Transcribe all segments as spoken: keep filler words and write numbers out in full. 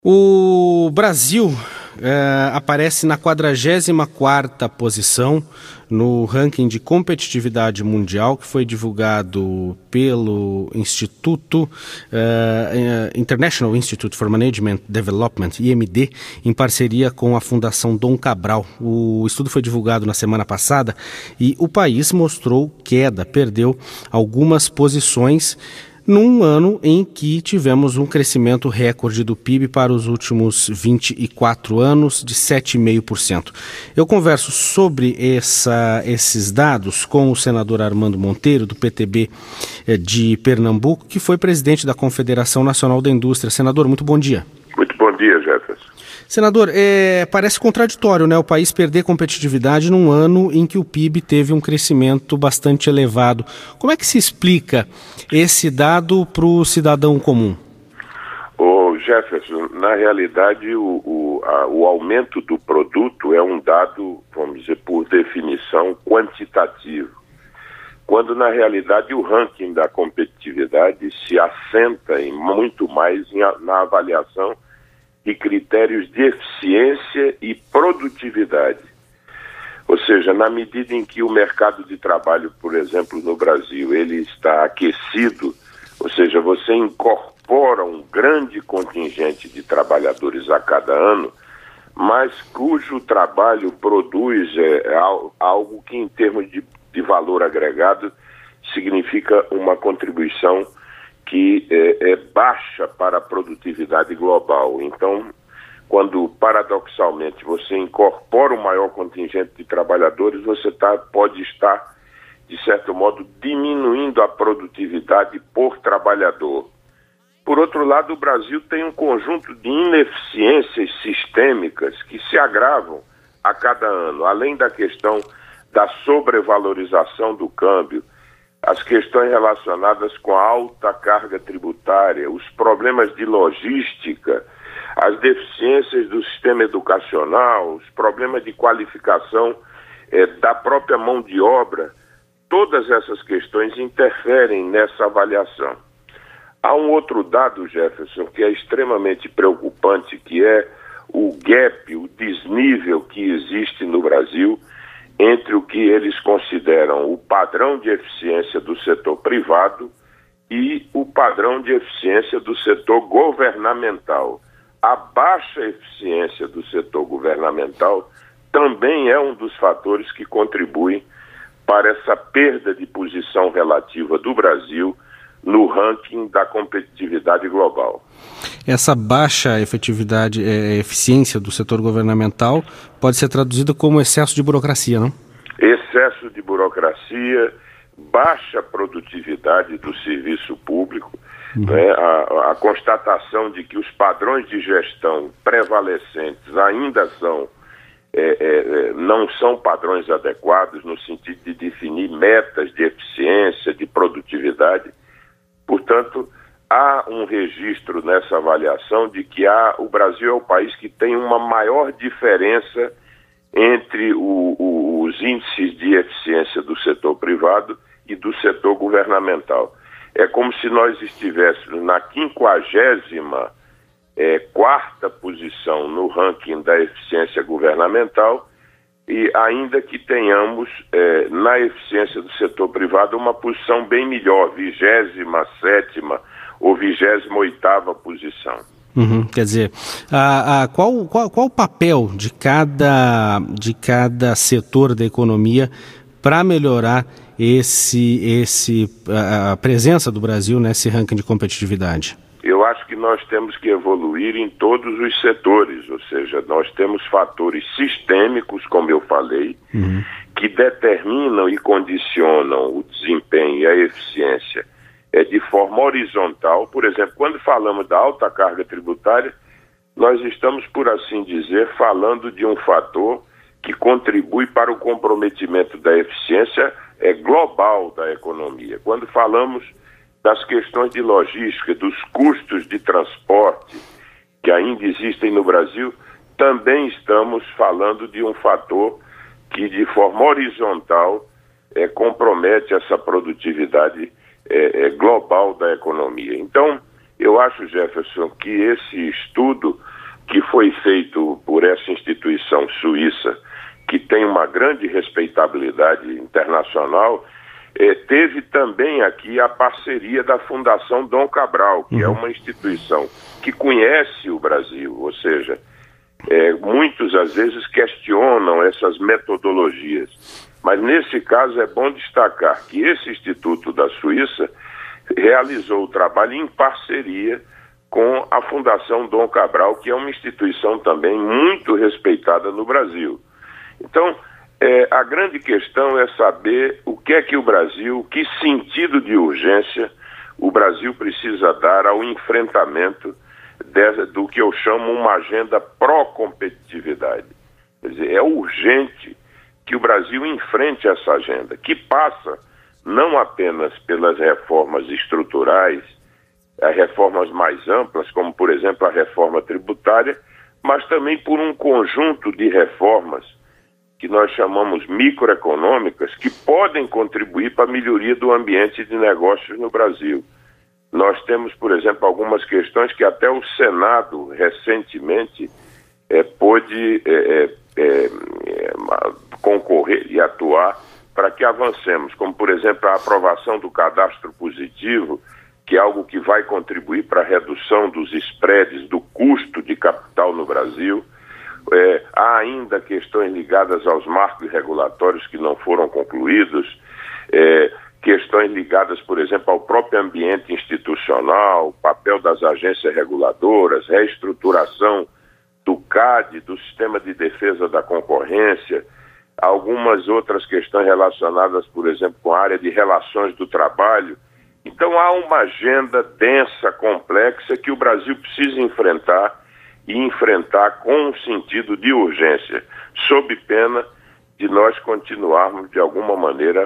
O Brasil é, aparece na quadragésima quarta posição no ranking de competitividade mundial que foi divulgado pelo Instituto uh, International Institute for Management Development, I M D, em parceria com a Fundação Dom Cabral. O estudo foi divulgado na semana passada e o país mostrou queda, perdeu algumas posições num ano em que tivemos um crescimento recorde do P I B para os últimos vinte e quatro anos de sete vírgula cinco por cento. Eu converso sobre essa, esses dados com o senador Armando Monteiro, do P T B de Pernambuco, que foi presidente da Confederação Nacional da Indústria. Senador, muito bom dia. Muito bom dia, Jefferson. Senador, é, parece contraditório, né, o país perder competitividade num ano em que o P I B teve um crescimento bastante elevado. Como é que se explica esse dado para o cidadão comum? Ô Jefferson, na realidade o, o, a, o aumento do produto é um dado, vamos dizer, por definição, quantitativo. Quando na realidade o ranking da competitividade se assenta em muito mais em, na avaliação de critérios de eficiência e produtividade. Ou seja, na medida em que o mercado de trabalho, por exemplo, no Brasil, ele está aquecido, ou seja, você incorpora um grande contingente de trabalhadores a cada ano, mas cujo trabalho produz é, algo que, em termos de, de valor agregado, significa uma contribuição que é, é baixa para a produtividade global. Então, quando paradoxalmente você incorpora um maior contingente de trabalhadores, você tá, pode estar, de certo modo, diminuindo a produtividade por trabalhador. Por outro lado, o Brasil tem um conjunto de ineficiências sistêmicas que se agravam a cada ano, além da questão da sobrevalorização do câmbio, as questões relacionadas com a alta carga tributária, os problemas de logística, as deficiências do sistema educacional, os problemas de qualificação eh, da própria mão de obra, todas essas questões interferem nessa avaliação. Há um outro dado, Jefferson, que é extremamente preocupante, que é o gap, o desnível que existe no Brasil entre o que eles consideram o padrão de eficiência do setor privado e o padrão de eficiência do setor governamental. A baixa eficiência do setor governamental também é um dos fatores que contribuem para essa perda de posição relativa do Brasil no ranking da competitividade global. Essa baixa efetividade, é, eficiência do setor governamental pode ser traduzida como excesso de burocracia, não? Excesso de burocracia, baixa produtividade do serviço público, uhum. né? a, a constatação de que os padrões de gestão prevalecentes ainda são, é, é, não são padrões adequados no sentido de definir metas de eficiência, de produtividade. Portanto, há um registro nessa avaliação de que há, o Brasil é o país que tem uma maior diferença entre o, o, os índices de eficiência do setor privado e do setor governamental. É como se nós estivéssemos na quinquagésima é, quarta posição no ranking da eficiência governamental e ainda que tenhamos é, na eficiência do setor privado uma posição bem melhor, vigésima sétima ou vigésima oitava posição. Uhum, quer dizer, a, a, qual, qual, qual o papel de cada, de cada setor da economia para melhorar esse, esse, a, a presença do Brasil nesse ranking de competitividade? Eu acho que nós temos que evoluir em todos os setores, ou seja, nós temos fatores sistêmicos, como eu falei, uhum. que determinam e condicionam o desempenho e a eficiência é, de forma horizontal. Por exemplo, quando falamos da alta carga tributária, nós estamos, por assim dizer, falando de um fator que contribui para o comprometimento da eficiência é, global da economia. Quando falamos das questões de logística, dos custos de transporte que ainda existem no Brasil, também estamos falando de um fator que, de forma horizontal, é, compromete essa produtividade é, é, global da economia. Então, eu acho, Jefferson, que esse estudo Suíça, que tem uma grande respeitabilidade internacional, eh, teve também aqui a parceria da Fundação Dom Cabral, que uhum. é uma instituição que conhece o Brasil, ou seja, eh, muitos às vezes questionam essas metodologias. Mas nesse caso é bom destacar que esse Instituto da Suíça realizou o trabalho em parceria com a Fundação Dom Cabral, que é uma instituição também muito respeitada no Brasil. Então, é, a grande questão é saber o que é que o Brasil, que sentido de urgência o Brasil precisa dar ao enfrentamento dessa, do que eu chamo uma agenda pró-competitividade. Quer dizer, é urgente que o Brasil enfrente essa agenda, que passa não apenas pelas reformas estruturais, as reformas mais amplas, como, por exemplo, a reforma tributária, mas também por um conjunto de reformas que nós chamamos microeconômicas, que podem contribuir para a melhoria do ambiente de negócios no Brasil. Nós temos, por exemplo, algumas questões que até o Senado, recentemente, é, pôde é, é, é, concorrer e atuar para que avancemos, como, por exemplo, a aprovação do cadastro positivo, que é algo que vai contribuir para a redução dos spreads, do custo de capital no Brasil. É, há ainda questões ligadas aos marcos regulatórios que não foram concluídos, é, questões ligadas, por exemplo, ao próprio ambiente institucional, papel das agências reguladoras, reestruturação do C A D, do Sistema de Defesa da Concorrência, algumas outras questões relacionadas, por exemplo, com a área de relações do trabalho. Então há uma agenda densa, complexa, que o Brasil precisa enfrentar e enfrentar com um sentido de urgência, sob pena de nós continuarmos, de alguma maneira,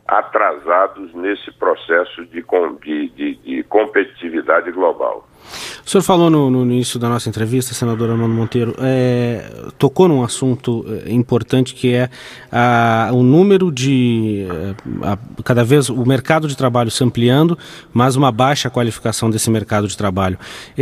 atrasados nesse processo de, de, de, de competitividade global. O senhor falou no, no início da nossa entrevista, senador Armando Monteiro, é, tocou num assunto importante que é a, o número de, a, cada vez o mercado de trabalho se ampliando, mas uma baixa qualificação desse mercado de trabalho,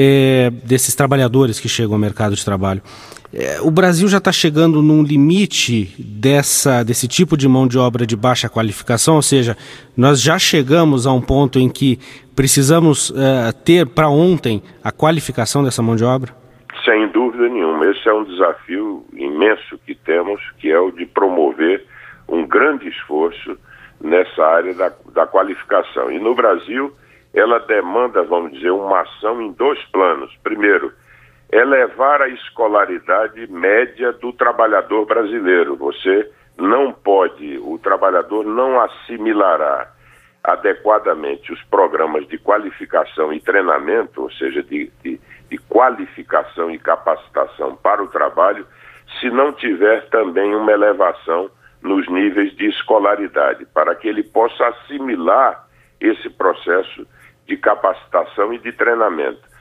é, desses trabalhadores que chegam ao mercado de trabalho. É, o Brasil já está chegando num limite dessa, desse tipo de mão de obra de baixa qualificação, ou seja, nós já chegamos a um ponto em que precisamos uh, ter para ontem a qualificação dessa mão de obra? Sem dúvida nenhuma. Esse é um desafio imenso que temos, que é o de promover um grande esforço nessa área da, da qualificação. E no Brasil, ela demanda, vamos dizer, uma ação em dois planos. Primeiro, elevar a escolaridade média do trabalhador brasileiro. Você não pode, o trabalhador não assimilará adequadamente os programas de qualificação e treinamento, ou seja, de, de, de qualificação e capacitação para o trabalho, se não tiver também uma elevação nos níveis de escolaridade, para que ele possa assimilar esse processo de capacitação e de treinamento.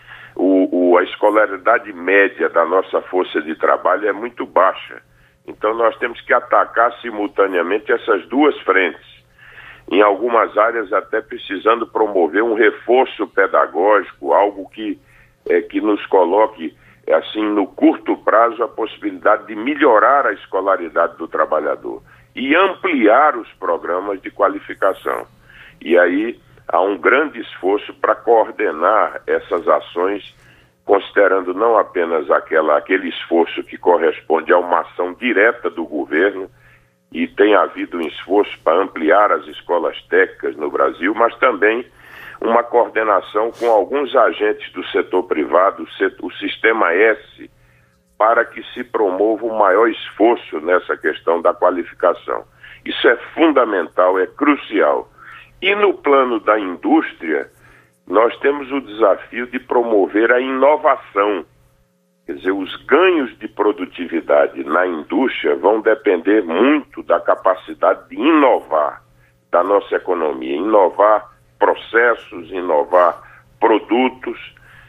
O, o, a escolaridade média da nossa força de trabalho é muito baixa. Então nós temos que atacar simultaneamente essas duas frentes. Em algumas áreas até precisando promover um reforço pedagógico, algo que, é, que nos coloque, assim, no curto prazo, a possibilidade de melhorar a escolaridade do trabalhador e ampliar os programas de qualificação. E aí há um grande esforço para coordenar essas ações, considerando não apenas aquela, aquele esforço que corresponde a uma ação direta do governo, e tem havido um esforço para ampliar as escolas técnicas no Brasil, mas também uma coordenação com alguns agentes do setor privado, o Sistema S, para que se promova um maior esforço nessa questão da qualificação. Isso é fundamental, é crucial. E no plano da indústria, nós temos o desafio de promover a inovação. Quer dizer, os ganhos de produtividade na indústria vão depender muito da capacidade de inovar da nossa economia, inovar processos, inovar produtos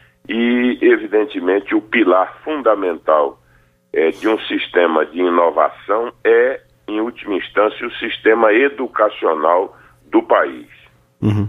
e, evidentemente, o pilar fundamental é, de um sistema de inovação é, em última instância, o sistema educacional do país. Uhum.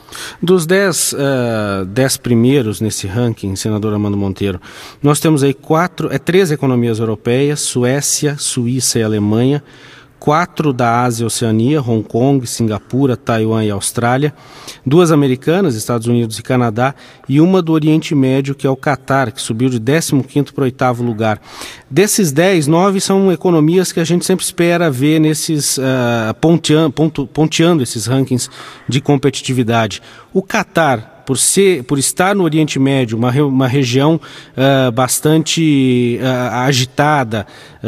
Dos dez, uh, dez primeiros nesse ranking, senador Armando Monteiro, nós temos aí quatro, é, três economias europeias, Suécia, Suíça e Alemanha, quatro da Ásia e Oceania, Hong Kong, Singapura, Taiwan e Austrália, duas americanas, Estados Unidos e Canadá, e uma do Oriente Médio, que é o Catar, que subiu de décimo quinto para o oitavo lugar. Desses dez, nove são economias que a gente sempre espera ver nesses, uh, ponteando, ponto, ponteando esses rankings de competitividade. O Catar, por, ser, por estar no Oriente Médio, uma, uma região uh, bastante uh, agitada,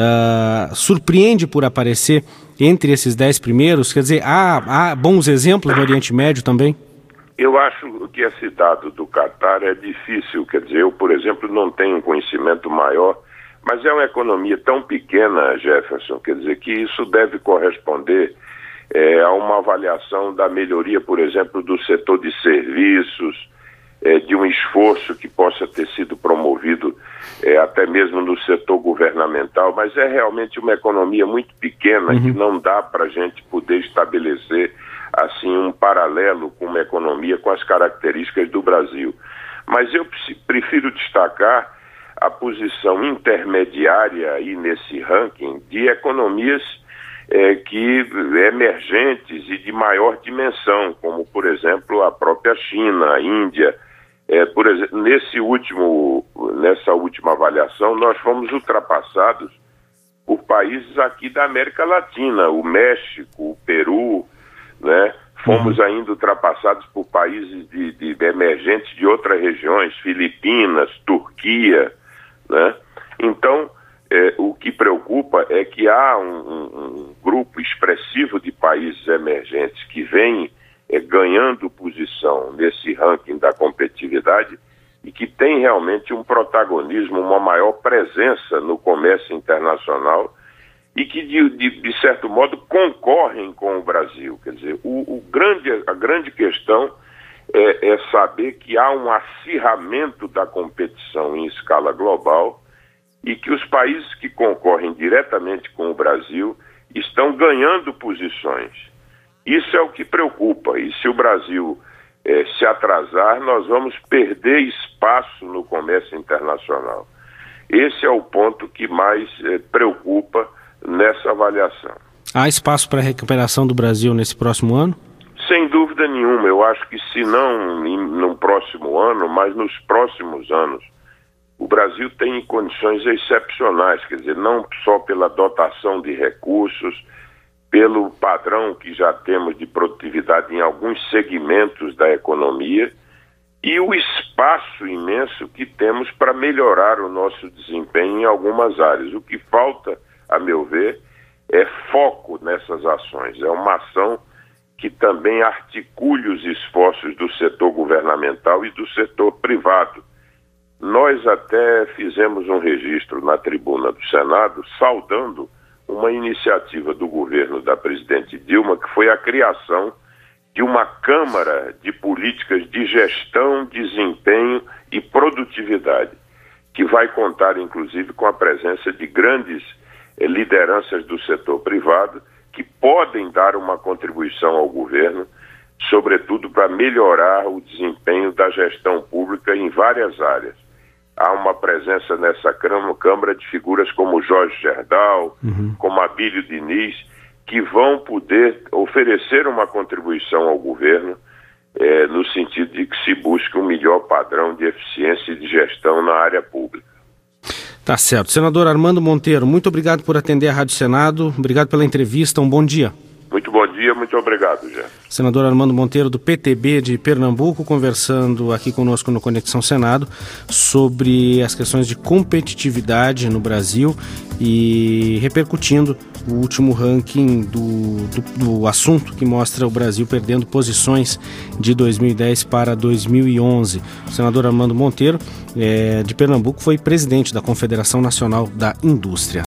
uh, surpreende por aparecer entre esses dez primeiros? Quer dizer, há, há bons exemplos no Oriente Médio também? Eu acho que esse dado do Catar é difícil, quer dizer, eu, por exemplo, não tenho um conhecimento maior, mas é uma economia tão pequena, Jefferson, quer dizer, que isso deve corresponder É, a uma avaliação da melhoria, por exemplo, do setor de serviços, é, de um esforço que possa ter sido promovido é, até mesmo no setor governamental, mas é realmente uma economia muito pequena, uhum, que não dá para a gente poder estabelecer assim um paralelo com uma economia com as características do Brasil. Mas eu prefiro destacar a posição intermediária aí nesse ranking de economias É, que emergentes e de maior dimensão, como, por exemplo, a própria China, a Índia. É, por exemplo, nesse último, nessa última avaliação, nós fomos ultrapassados por países aqui da América Latina, o México, o Peru, né? Fomos uhum. ainda ultrapassados por países de, de emergentes de outras regiões, Filipinas, Turquia, né? Então, É, o que preocupa é que há um, um, um grupo expressivo de países emergentes que vem é, ganhando posição nesse ranking da competitividade e que tem realmente um protagonismo, uma maior presença no comércio internacional e que, de, de, de certo modo, concorrem com o Brasil. Quer dizer, o, o grande, a grande questão é, é saber que há um acirramento da competição em escala global e que os países que concorrem diretamente com o Brasil estão ganhando posições. Isso é o que preocupa. E se o Brasil eh, se atrasar, nós vamos perder espaço no comércio internacional. Esse é o ponto que mais eh, preocupa nessa avaliação. Há espaço para a recuperação do Brasil nesse próximo ano? Sem dúvida nenhuma. Eu acho que se não no próximo ano, mas nos próximos anos, o Brasil tem condições excepcionais, quer dizer, não só pela dotação de recursos, pelo padrão que já temos de produtividade em alguns segmentos da economia e o espaço imenso que temos para melhorar o nosso desempenho em algumas áreas. O que falta, a meu ver, é foco nessas ações. É uma ação que também articule os esforços do setor governamental e do setor privado. Nós até fizemos um registro na tribuna do Senado saudando uma iniciativa do governo da presidente Dilma, que foi a criação de uma Câmara de Políticas de Gestão, Desempenho e Produtividade, que vai contar, inclusive, com a presença de grandes eh, lideranças do setor privado que podem dar uma contribuição ao governo, sobretudo para melhorar o desempenho da gestão pública em várias áreas. Há uma presença nessa Câmara de figuras como Jorge Gerdau, uhum. como Abílio Diniz, que vão poder oferecer uma contribuição ao governo eh, no sentido de que se busque um melhor padrão de eficiência e de gestão na área pública. Tá certo. Senador Armando Monteiro, muito obrigado por atender a Rádio Senado, obrigado pela entrevista, um bom dia. Muito bom dia, muito obrigado, Jeff. Senador Armando Monteiro, do P T B de Pernambuco, conversando aqui conosco no Conexão Senado sobre as questões de competitividade no Brasil e repercutindo o último ranking do, do, do assunto que mostra o Brasil perdendo posições de dois mil e dez para dois mil e onze. O senador Armando Monteiro, é, de Pernambuco, foi presidente da Confederação Nacional da Indústria.